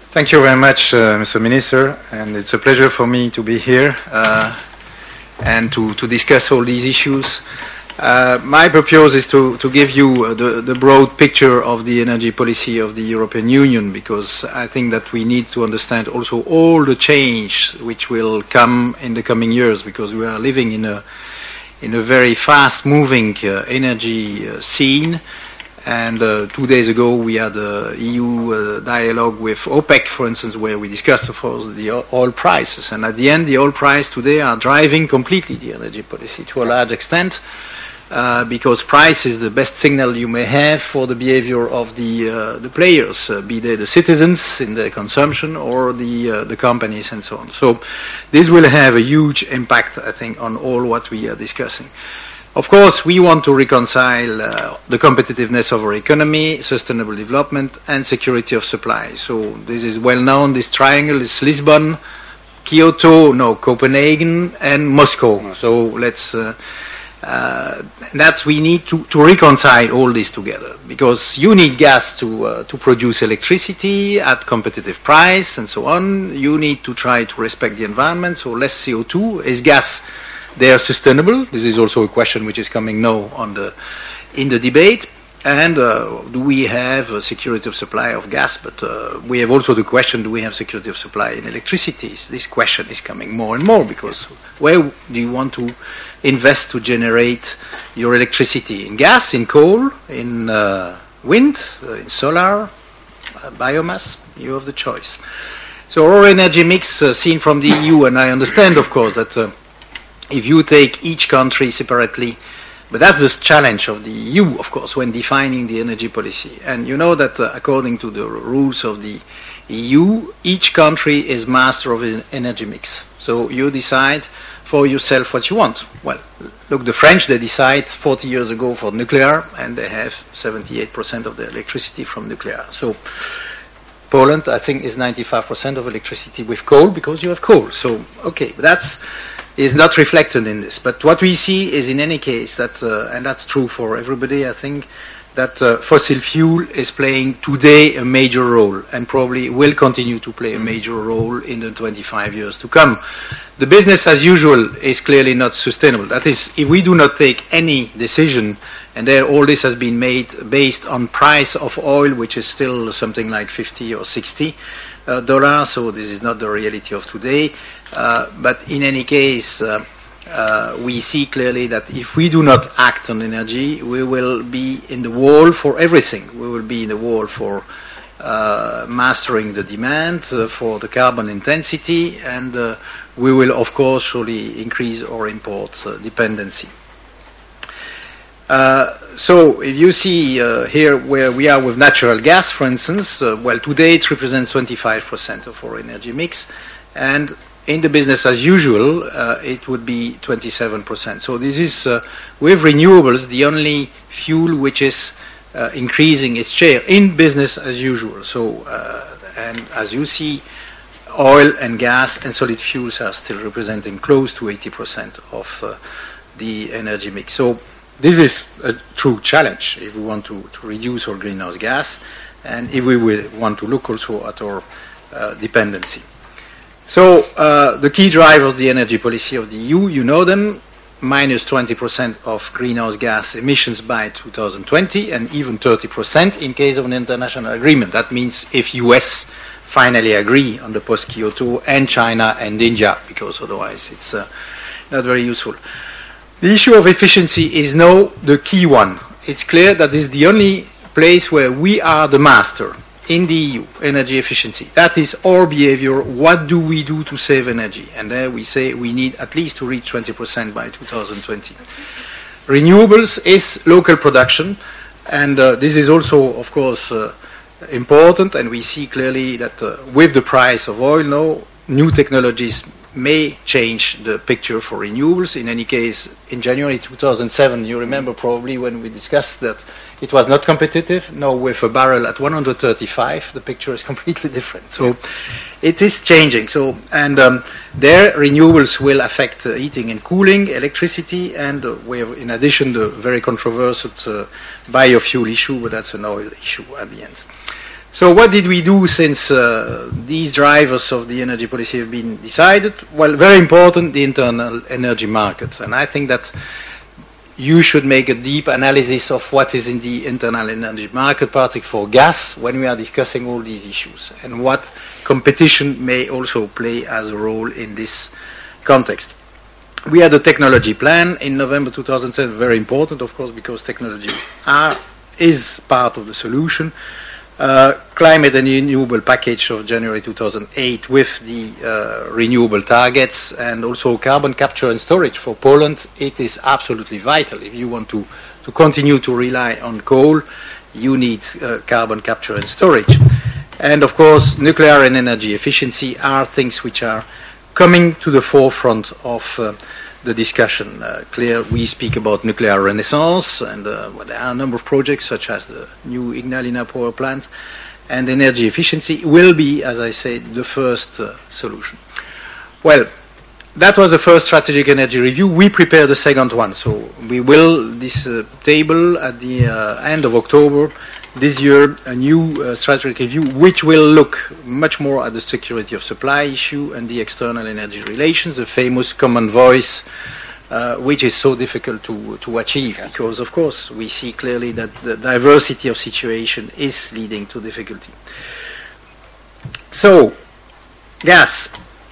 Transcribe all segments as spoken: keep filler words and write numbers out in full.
Thank you very much, uh, Mister Minister, and it's a pleasure for me to be here uh, and to, to discuss all these issues. Uh, my purpose is to, to give you uh, the, the broad picture of the energy policy of the European Union, because I think that we need to understand also all the change which will come in the coming years, because we are living in a, in a very fast-moving uh, energy uh, scene. And uh, two days ago we had a E U uh, dialogue with OPEC, for instance, where we discussed, of course, the oil prices. And at the end, the oil price today are driving completely the energy policy to a large extent, uh, because price is the best signal you may have for the behavior of the uh, the players, uh, be they the citizens in their consumption or the uh, the companies and so on. So this will have a huge impact, I think, on all what we are discussing. Of course, we want to reconcile uh, the competitiveness of our economy, sustainable development, and security of supply. So this is well known. This triangle is Lisbon, Kyoto, no, Copenhagen, and Moscow. So let's. Uh, uh, that's we need to, to reconcile all this together, because you need gas to uh, to produce electricity at competitive price and so on. You need to try to respect the environment, so less C O two. Is gas they are sustainable? This is also a question which is coming now on the, in the debate. And uh, do we have a security of supply of gas? But uh, we have also the question, do we have security of supply in electricity? This question is coming more and more, because where do you want to invest to generate your electricity? In gas, in coal, in uh, wind, uh, in solar, uh, biomass? You have the choice. So our energy mix uh, seen from the E U, and I understand, of course, that uh, if you take each country separately, but that's the challenge of the E U, of course, when defining the energy policy. And you know that uh, according to the rules of the E U, each country is master of an energy mix. So you decide for yourself what you want. Well, look, the French, they decide forty years ago for nuclear, and they have seventy-eight percent of their electricity from nuclear. So Poland, I think, is ninety-five percent of electricity with coal, because you have coal. So, okay, that's is not reflected in this. But what we see is, in any case, that, uh, and that's true for everybody, I think, that uh, fossil fuel is playing today a major role, and probably will continue to play a major role in the twenty-five years to come. The business as usual is clearly not sustainable. That is, if we do not take any decision, and there all this has been made based on price of oil, which is still something like fifty or sixty uh, dollars, so this is not the reality of today. Uh, but in any case, uh, uh, we see clearly that if we do not act on energy, we will be in the wall for everything. We will be in the wall for uh, mastering the demand, uh, for the carbon intensity, and uh, we will, of course, surely increase our import uh, dependency. Uh, so if you see uh, here where we are with natural gas, for instance, uh, well, today it represents twenty-five percent of our energy mix, and in the business as usual, uh, it would be twenty-seven percent. So this is, uh, with renewables, the only fuel which is uh, increasing its share in business as usual. So, uh, and as you see, oil and gas and solid fuels are still representing close to eighty percent of uh, the energy mix. So this is a true challenge if we want to, to reduce our greenhouse gas, and if we will want to look also at our uh, dependency. So uh, the key drivers of the energy policy of the E U, you know them, minus twenty percent of greenhouse gas emissions by two thousand twenty, and even thirty percent in case of an international agreement. That means if U S finally agree on the post-Kyoto, and China and India, because otherwise it's uh, not very useful. The issue of efficiency is now the key one. It's clear that this is the only place where we are the master in the E U, energy efficiency. That is our behavior. What do we do to save energy? And there we say we need at least to reach twenty percent by two thousand twenty. Renewables is local production, and uh, this is also, of course, uh, important, and we see clearly that uh, with the price of oil now, new technologies may change the picture for renewables. In any case, in January two thousand seven, you remember probably when we discussed that it was not competitive. Now with a barrel at one hundred thirty-five, the picture is completely different. So it is changing. So and um, there renewables will affect uh, heating and cooling, electricity, and uh, we have in addition the very controversial uh, biofuel issue, but that's an oil issue at the end. So what did we do since uh, these drivers of the energy policy have been decided? Well, very important, the internal energy market. And I think that you should make a deep analysis of what is in the internal energy market, particularly for gas, when we are discussing all these issues, and what competition may also play as a role in this context. We had a technology plan in November two thousand seven, very important, of course, because technology are, is part of the solution. Uh, climate and renewable package of January two thousand eight with the uh, renewable targets, and also carbon capture and storage for Poland. It is absolutely vital. If you want to, to continue to rely on coal, you need uh, carbon capture and storage. And of course, nuclear and energy efficiency are things which are coming to the forefront of uh, the discussion. Uh, clear, we speak about nuclear renaissance, and uh, well, there are a number of projects such as the new Ignalina power plant, and energy efficiency will be, as I said, the first uh, solution. Well, that was the first strategic energy review. We prepared the second one, so we will, this uh, table at the uh, end of October this year, a new uh, strategic review which will look much more at the security of supply issue and the external energy relations, the famous common voice, uh, which is so difficult to, to achieve, because of course we see clearly that the diversity of situation is leading to difficulty. So, gas.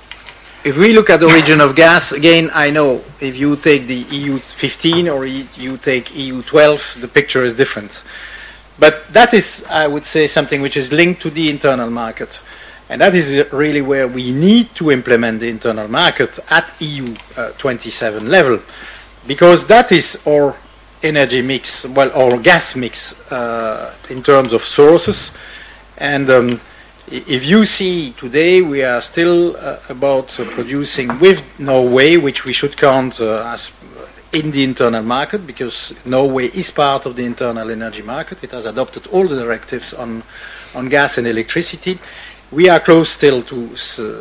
If we look at the origin of gas, again, I know if you take the E U fifteen or you take E U twelve, the picture is different. But that is, I would say, something which is linked to the internal market. And that is really where we need to implement the internal market at E U uh, twenty-seven level. Because that is our energy mix, well, our gas mix uh, in terms of sources. And um, if you see today, we are still uh, about uh, producing with Norway, which we should count uh, as in the internal market, because Norway is part of the internal energy market. It has adopted all the directives on, on gas and electricity. We are close still to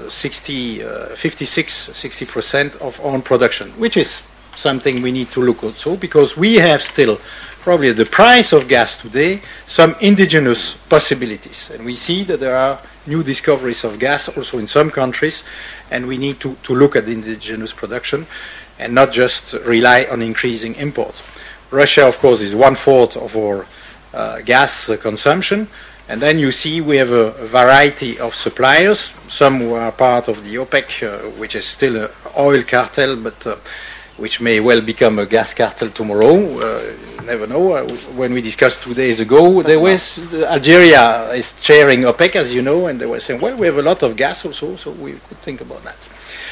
sixty, uh, fifty-six, sixty percent of own production, which is something we need to look at. So, because we have still, probably at the price of gas today, some indigenous possibilities. And we see that there are new discoveries of gas also in some countries, and we need to, to look at the indigenous production and not just rely on increasing imports. Russia, of course, is one-fourth of our uh, gas uh, consumption. And then you see we have a, a variety of suppliers, some who are part of the OPEC, uh, which is still an oil cartel, but uh, which may well become a gas cartel tomorrow. Uh, you never know. Uh, when we discussed two days ago, there was Algeria is chairing OPEC, as you know, and they were saying, well, we have a lot of gas also, so we could think about that.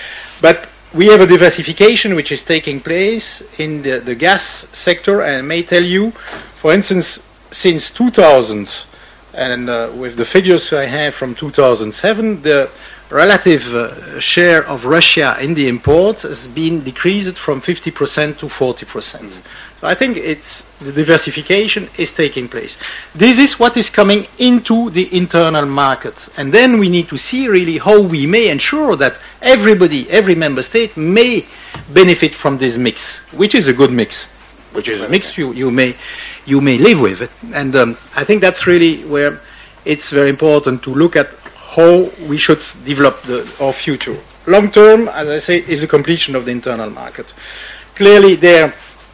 But we have a diversification which is taking place in the, the gas sector, and I may tell you, for instance, since two thousand, and uh, with the figures I have from two thousand seven, the relative uh, share of Russia in the imports has been decreased from fifty percent to forty percent. Mm-hmm. So I think it's the diversification is taking place. This is what is coming into the internal market. And then we need to see really how we may ensure that everybody, every member state may benefit from this mix, which is a good mix, which is a mix you, you may you may live with it. And um, I think that's really where it's very important to look at how we should develop the, our future. Long term, as I say, is the completion of the internal market. Clearly there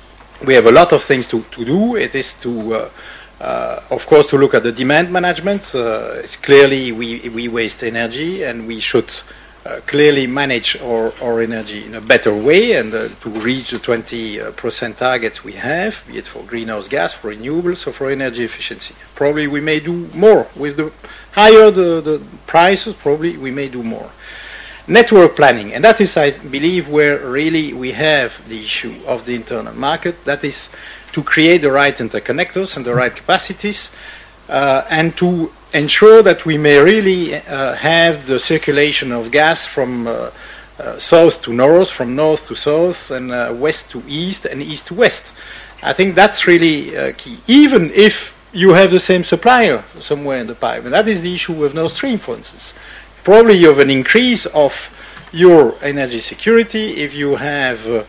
we have a lot of things to, to do. It is to, uh, uh, of course, to look at the demand management. Uh, it's clearly we, we waste energy, and we should uh, clearly manage our, our energy in a better way, and uh, to reach the twenty percent targets we have, be it for greenhouse gas, for renewables, or for energy efficiency. Probably we may do more. With the higher the, the prices, probably we may do more. Network planning, and that is, I believe, where really we have the issue of the internal market. That is to create the right interconnectors and the right capacities, uh, and to ensure that we may really uh, have the circulation of gas from uh, uh, south to north, from north to south, and uh, west to east, and east to west. I think that's really uh, key, even if you have the same supplier somewhere in the pipe. And that is the issue with Nord Stream, for instance. Probably you have an increase of your energy security if you have uh,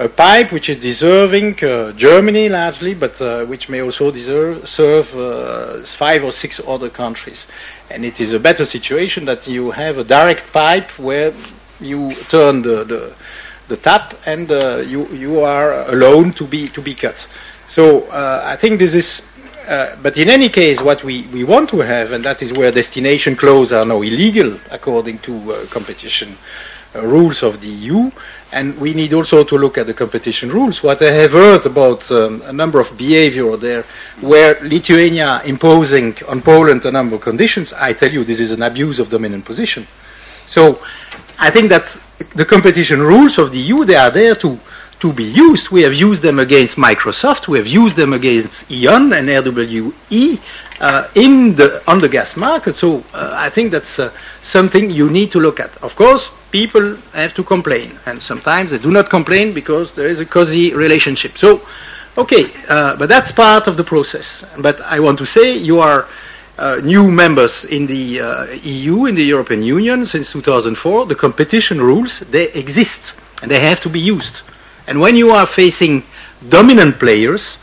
a pipe which is deserving uh, Germany largely, but uh, which may also deserve, serve uh, five or six other countries. And it is a better situation that you have a direct pipe where you turn the, the, the tap and uh, you, you are alone to be, to be cut. So uh, I think this is, uh, but in any case, what we, we want to have, and that is where destination clauses are now illegal according to uh, competition uh, rules of the E U, and we need also to look at the competition rules. What I have heard about um, a number of behavior there, where Lithuania imposing on Poland a number of conditions, I tell you, this is an abuse of dominant position. So I think that the competition rules of the E U, they are there to to be used. We have used them against Microsoft, we have used them against E.ON and R W E uh, in the, on the gas market. So uh, I think that's uh, something you need to look at. Of course, people have to complain, and sometimes they do not complain because there is a cozy relationship. So, okay, uh, but that's part of the process. But I want to say you are uh, new members in the uh, E U, in the European Union since two thousand four. The competition rules, they exist, and they have to be used. And when you are facing dominant players,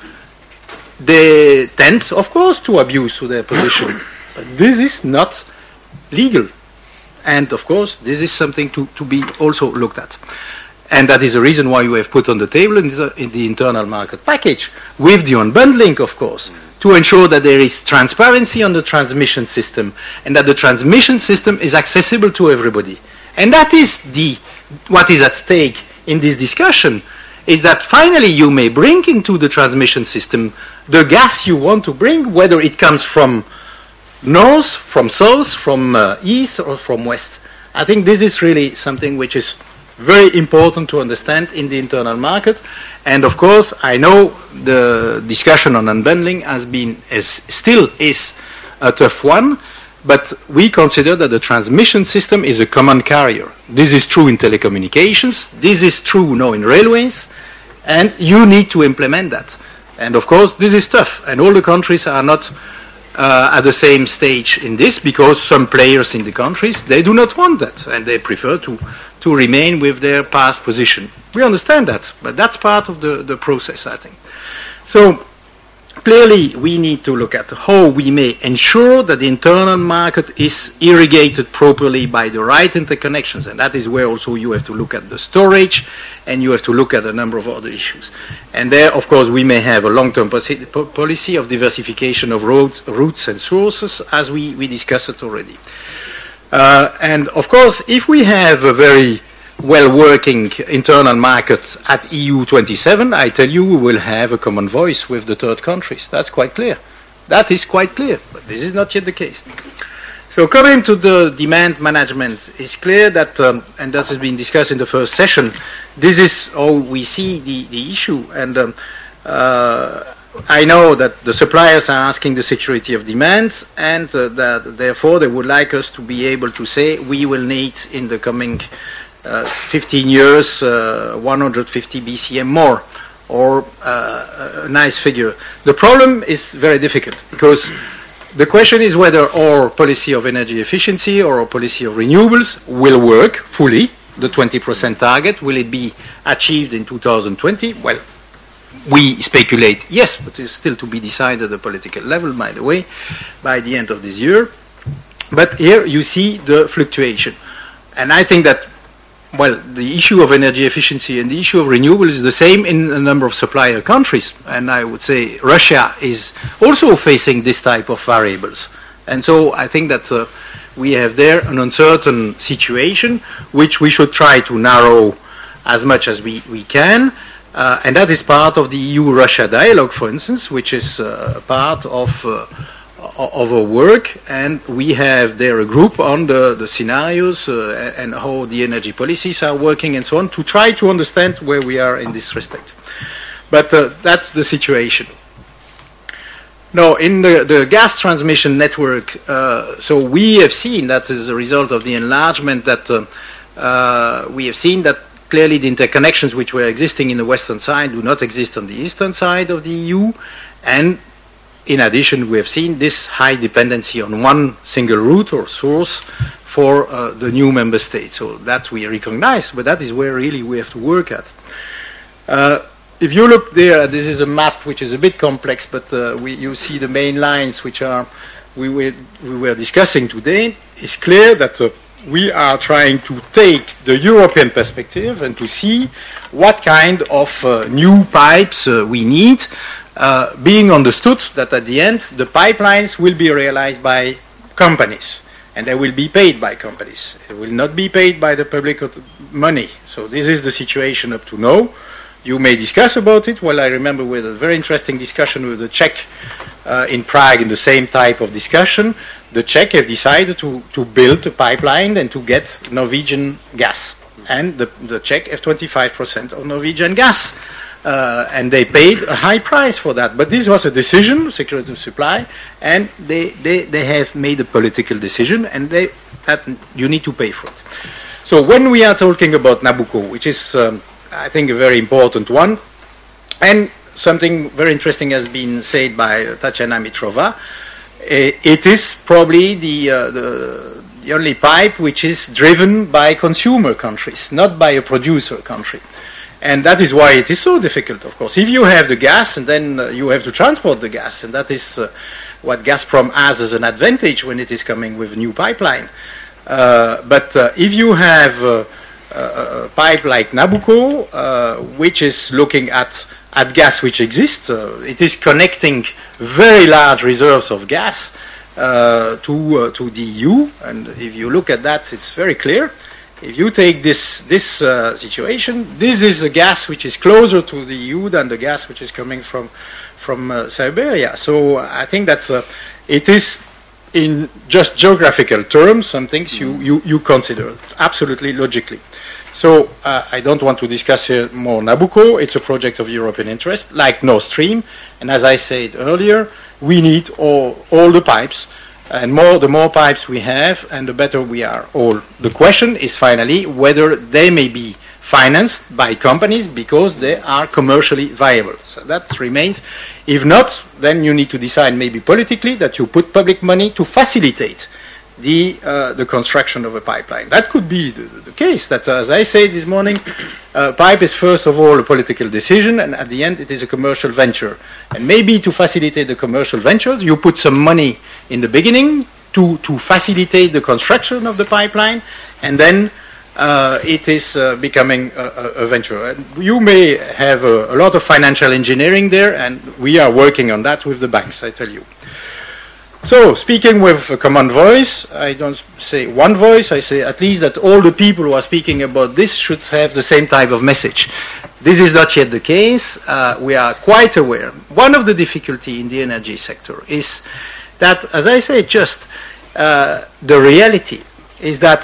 they tend, of course, to abuse their position. But this is not legal. And, of course, this is something to, to be also looked at. And that is the reason why we have put on the table in the, in the internal market package, with the unbundling, of course, to ensure that there is transparency on the transmission system and that the transmission system is accessible to everybody. And that is the, what is at stake in this discussion, is that finally you may bring into the transmission system the gas you want to bring, whether it comes from north, from south, from uh, east, or from west. I think this is really something which is very important to understand in the internal market. And of course, I know the discussion on unbundling has been, is, still is a tough one, but we consider that the transmission system is a common carrier. This is true in telecommunications, this is true now in railways, and you need to implement that. And of course, this is tough, and all the countries are not uh, at the same stage in this, because some players in the countries, they do not want that, and they prefer to, to remain with their past position. We understand that, but that's part of the, the process, I think. So, clearly, we need to look at how we may ensure that the internal market is irrigated properly by the right interconnections, and that is where also you have to look at the storage, and you have to look at a number of other issues. And there, of course, we may have a long-term policy of diversification of roads, routes and sources, as we, we discussed it already. Uh, and, of course, if we have a very well-working internal market at E U twenty-seven, I tell you, we will have a common voice with the third countries. That's quite clear. That is quite clear, but this is not yet the case. So coming to the demand management, it's clear that, um, and this has been discussed in the first session, this is how we see the, the issue. And um, uh, I know that the suppliers are asking the security of demand, and uh, that therefore they would like us to be able to say we will need in the coming Uh, fifteen years, uh, one hundred fifty B C M more, or uh, a nice figure. The problem is very difficult, because the question is whether our policy of energy efficiency or our policy of renewables will work fully, the twenty percent target. Will it be achieved in two thousand twenty? Well, we speculate yes, but it's still to be decided at the political level, by the way, by the end of this year. But here you see the fluctuation. And I think that, well, the issue of energy efficiency and the issue of renewables is the same in a number of supplier countries. And I would say Russia is also facing this type of variables. And so I think that uh, we have there an uncertain situation, which we should try to narrow as much as we, we can. Uh, and that is part of the E U-Russia dialogue, for instance, which is uh, part of uh, of our work, and we have there a group on the, the scenarios uh, and how the energy policies are working and so on, to try to understand where we are in this respect. But uh, that's the situation. Now, in the, the gas transmission network, uh, so we have seen that as a result of the enlargement that uh, uh, we have seen that clearly the interconnections which were existing in the western side do not exist on the eastern side of the E U, and in addition, we have seen this high dependency on one single route or source for uh, the new member states. So that we recognize, but that is where really we have to work at. Uh, if you look there, this is a map which is a bit complex, but uh, we, you see the main lines which are we were, we were discussing today. It's clear that uh, we are trying to take the European perspective and to see what kind of uh, new pipes uh, we need, uh, being understood that at the end the pipelines will be realized by companies and they will be paid by companies. They will not be paid by the public money. So this is the situation up to now. You may discuss about it. Well, I remember we had a very interesting discussion with the Czech uh, in Prague in the same type of discussion. The Czech have decided to, to build a pipeline and to get Norwegian gas. And the, the Czech have twenty-five percent of Norwegian gas. Uh, and they paid a high price for that. But this was a decision, security of supply, and they, they, they have made a political decision, and they, that you need to pay for it. So when we are talking about Nabucco, which is, um, I think, a very important one, and something very interesting has been said by Tatiana Mitrova, it is probably the, uh, the, the only pipe which is driven by consumer countries, not by a producer country. And that is why it is so difficult, of course. If you have the gas, and then uh, you have to transport the gas, and that is uh, what Gazprom has as an advantage when it is coming with a new pipeline. Uh, but uh, if you have uh, a pipe like Nabucco, uh, which is looking at, at gas which exists, uh, it is connecting very large reserves of gas uh, to, uh, to the E U, and if you look at that, it's very clear. If you take this, this uh, situation, this is a gas which is closer to the E U than the gas which is coming from, from uh, Siberia. So I think that uh, it is, in just geographical terms, some things you, you, you consider, absolutely logically. So uh, I don't want to discuss here more Nabucco. It's a project of European interest, like Nord Stream. And as I said earlier, we need all, all the pipes. And more, the more pipes we have, and the better we are all. The question is finally whether they may be financed by companies because they are commercially viable. So that remains. If not, then you need to decide maybe politically that you put public money to facilitate the, uh, the construction of a pipeline. That could be the, the case, that uh, as I said this morning, uh, pipe is first of all a political decision, and at the end it is a commercial venture. And maybe to facilitate the commercial ventures, you put some money in the beginning to, to facilitate the construction of the pipeline, and then uh, it is uh, becoming a, a, a venture. And you may have a, a lot of financial engineering there, and we are working on that with the banks, I tell you. So, speaking with a common voice, I don't say one voice, I say at least that all the people who are speaking about this should have the same type of message. This is not yet the case. Uh, we are quite aware. One of the difficulties in the energy sector is that, as I say, just uh, the reality is that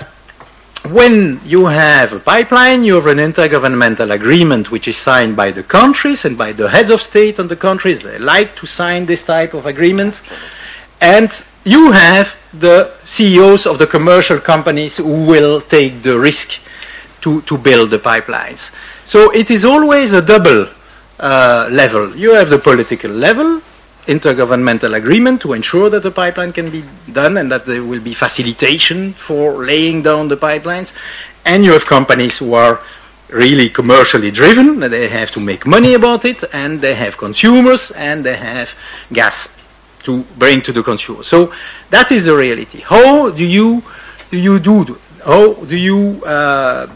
when you have a pipeline, you have an intergovernmental agreement which is signed by the countries and by the heads of state on the countries. They like to sign this type of agreement. And you have the C E Os of the commercial companies who will take the risk to, to build the pipelines. So it is always a double uh, level. You have the political level, intergovernmental agreement to ensure that the pipeline can be done and that there will be facilitation for laying down the pipelines. And you have companies who are really commercially driven, and they have to make money about it, and they have consumers, and they have gas to bring to the consumer. So that is the reality. How do you do you do? How do you uh,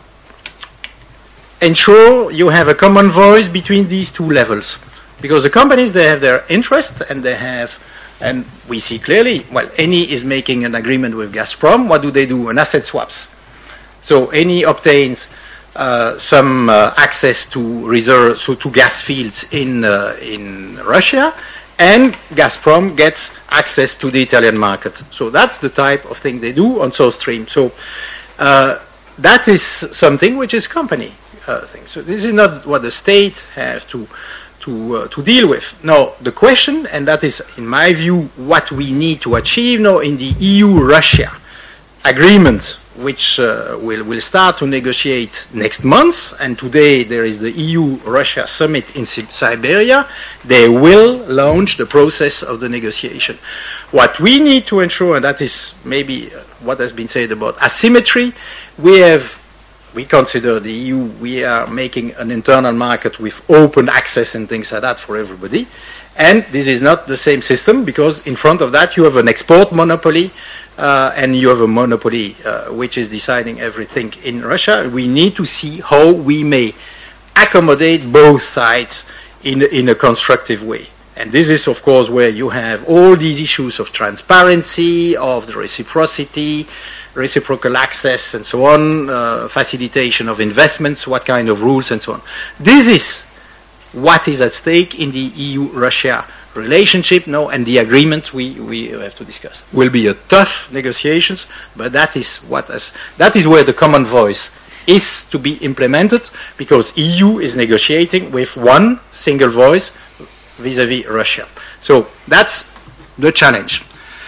ensure you have a common voice between these two levels? Because the companies, they have their interest, and they have, and we see clearly. Well, Eni is making an agreement with Gazprom. What do they do? An asset swaps. So Eni obtains uh, some uh, access to reserves, so to gas fields in uh, in Russia. And Gazprom gets access to the Italian market. So that's the type of thing they do on South Stream. So uh, that is something which is company uh, thing. So this is not what the state has to to uh, to deal with. Now the question, and that is in my view what we need to achieve now in the E U-Russia agreement, which uh, will will start to negotiate next month. And today there is the E U-Russia summit in Siberia. They will launch the process of the negotiation. What we need to ensure, and that is maybe what has been said about asymmetry, we have we consider the E U, we are making an internal market with open access and things like that for everybody. And this is not the same system, because in front of that you have an export monopoly uh, and you have a monopoly uh, which is deciding everything in Russia. We need to see how we may accommodate both sides in, in a constructive way. And this is, of course, where you have all these issues of transparency, of the reciprocity, reciprocal access, and so on, uh, facilitation of investments, what kind of rules, and so on. This is what is at stake in the E U Russia relationship now, and the agreement we, we have to discuss. Will be a tough negotiations, but that is what has, that is where the common voice is to be implemented, because E U is negotiating with one single voice vis-à-vis Russia. So that's the challenge.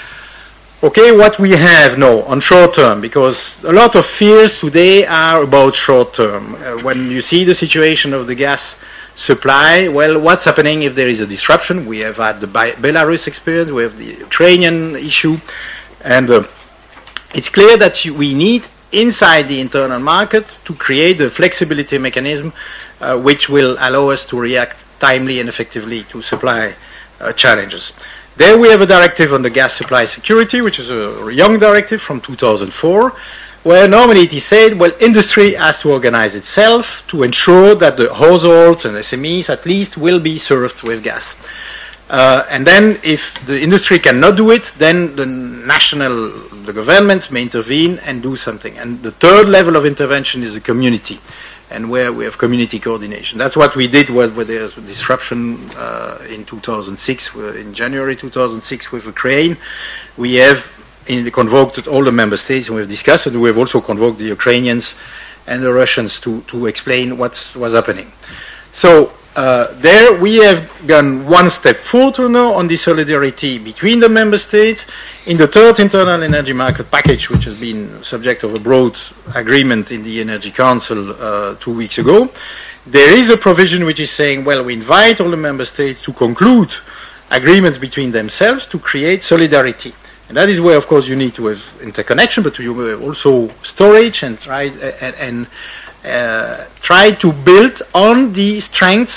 Okay, what we have now on short term, because a lot of fears today are about short term. Uh, when you see the situation of the gas supply, well, what's happening if there is a disruption? We have had the Belarus experience, we have the Ukrainian issue, and uh, it's clear that you, we need inside the internal market to create a flexibility mechanism uh, which will allow us to react timely and effectively to supply uh, challenges. There we have a directive on the gas supply security, which is a young directive from two thousand four, where normally it is said, well, industry has to organize itself to ensure that the households and S M Es at least will be served with gas. Uh, and then if the industry cannot do it, then the national, the governments may intervene and do something. And the third level of intervention is the community, and where we have community coordination. That's what we did when there was a disruption uh, in two thousand six, in January two thousand six with Ukraine. We have in, convoked all the member states, and we have discussed, and we have also convoked the Ukrainians and the Russians to, to explain what was happening. So uh, there we have gone one step further now on the solidarity between the member states. In the third internal energy market package, which has been subject of a broad agreement in the Energy Council uh, two weeks ago, there is a provision which is saying, well, we invite all the member states to conclude agreements between themselves to create solidarity. And that is where, of course, you need to have interconnection, but you have also storage and try, and, and uh, try to build on the strengths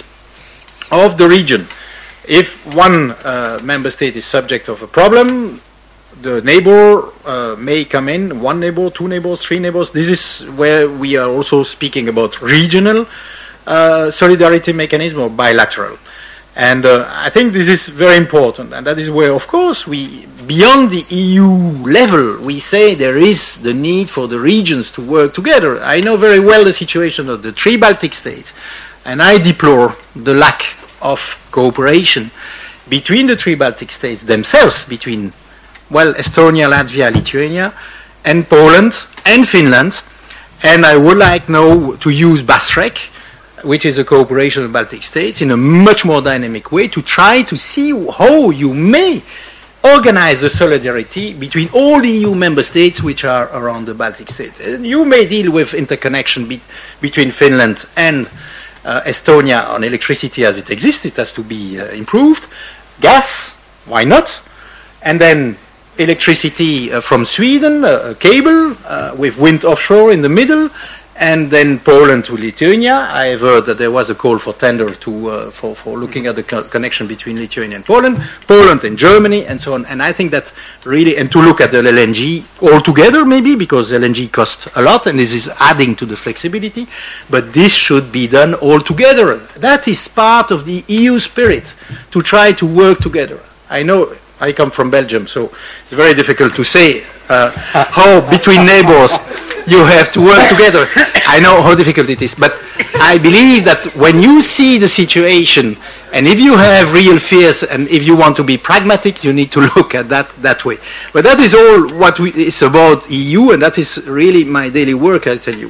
of the region. If one uh, member state is subject of a problem, the neighbor uh, may come in, one neighbor, two neighbors, three neighbors. This is where we are also speaking about regional uh, solidarity mechanism or bilateral. And uh, I think this is very important, and that is where, of course, we, beyond the E U level, we say there is the need for the regions to work together. I know very well the situation of the three Baltic states, and I deplore the lack of cooperation between the three Baltic states themselves, between, well, Estonia, Latvia, Lithuania, and Poland, and Finland. And I would like now to use BASREC, which is a cooperation of Baltic states, in a much more dynamic way to try to see how you may organize the solidarity between all the E U member states which are around the Baltic states. And you may deal with interconnection be between Finland and uh, Estonia on electricity as it exists. It has to be uh, improved. Gas, why not? And then electricity uh, from Sweden, uh, a cable uh, with wind offshore in the middle, and then Poland to Lithuania. I have heard that there was a call for tender to, uh, for, for looking at the co connection between Lithuania and Poland, Poland and Germany, and so on. And I think that really, and to look at the L N G altogether maybe, because L N G costs a lot, and this is adding to the flexibility, but this should be done all together. That is part of the E U spirit, to try to work together. I know I come from Belgium, so it's very difficult to say uh, how between neighbors you have to work together. I know how difficult it is, but I believe that when you see the situation, and if you have real fears, and if you want to be pragmatic, you need to look at that that way. But that is all what we, it's about E U, and that is really my daily work, I tell you.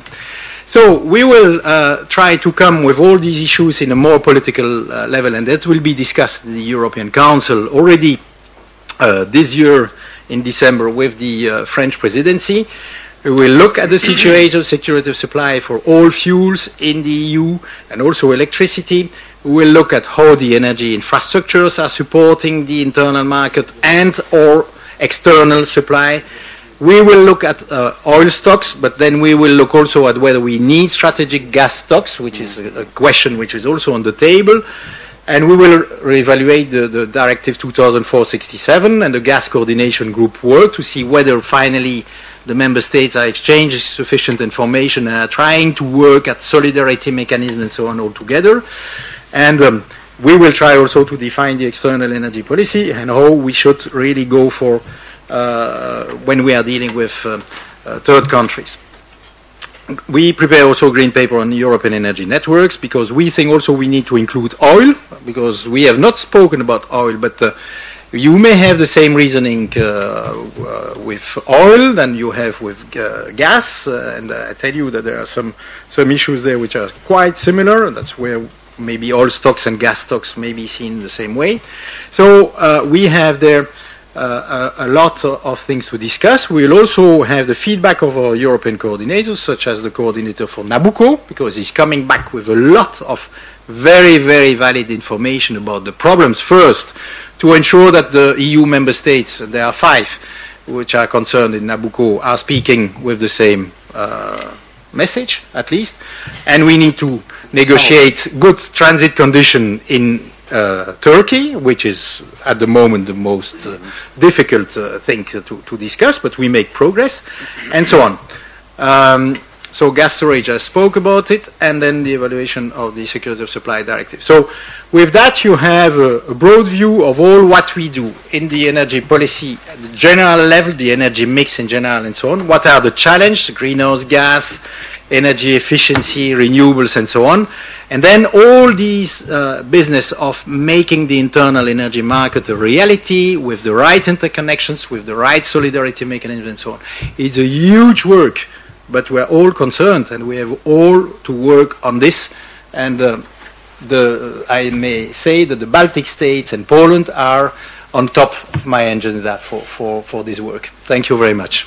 So we will uh, try to come with all these issues in a more political uh, level, and that will be discussed in the European Council already uh, this year in December with the uh, French presidency. We will look at the situation of security of supply for all fuels in the E U and also electricity. We will look at how the energy infrastructures are supporting the internal market and or external supply. We will look at uh, oil stocks, but then we will look also at whether we need strategic gas stocks, which is a, a question which is also on the table. And we will reevaluate the, the Directive two thousand four sixty-seven and the gas coordination group work to see whether finally the member states are exchanging sufficient information and are trying to work at solidarity mechanisms and so on all together. And um, we will try also to define the external energy policy and how we should really go for uh, when we are dealing with uh, uh, third countries. We prepare also a green paper on European energy networks because we think also we need to include oil, because we have not spoken about oil, but uh, you may have the same reasoning uh, uh, with oil than you have with uh, gas, uh, and uh, I tell you that there are some, some issues there which are quite similar, and that's where maybe oil stocks and gas stocks may be seen the same way. So uh, we have there Uh, a, a lot of things to discuss. We'll also have the feedback of our European coordinators, such as the coordinator for Nabucco, because he's coming back with a lot of very, very valid information about the problems. First, to ensure that the E U member states, there are five which are concerned in Nabucco, are speaking with the same uh, message, at least. And we need to negotiate good transit condition in Uh, Turkey, which is at the moment the most uh, difficult uh, thing to, to discuss, but we make progress, and so on. Um, so gas storage, I spoke about it, and then the evaluation of the Security of Supply Directive. So with that, you have a, a broad view of all what we do in the energy policy at the general level, the energy mix in general, and so on. What are the challenges, greenhouse gas, energy efficiency, renewables, and so on. And then all these uh, business of making the internal energy market a reality with the right interconnections, with the right solidarity mechanism, and so on. It's a huge work, but we're all concerned, and we have all to work on this. And uh, the, I may say that the Baltic states and Poland are on top of my agenda for, for, for this work. Thank you very much.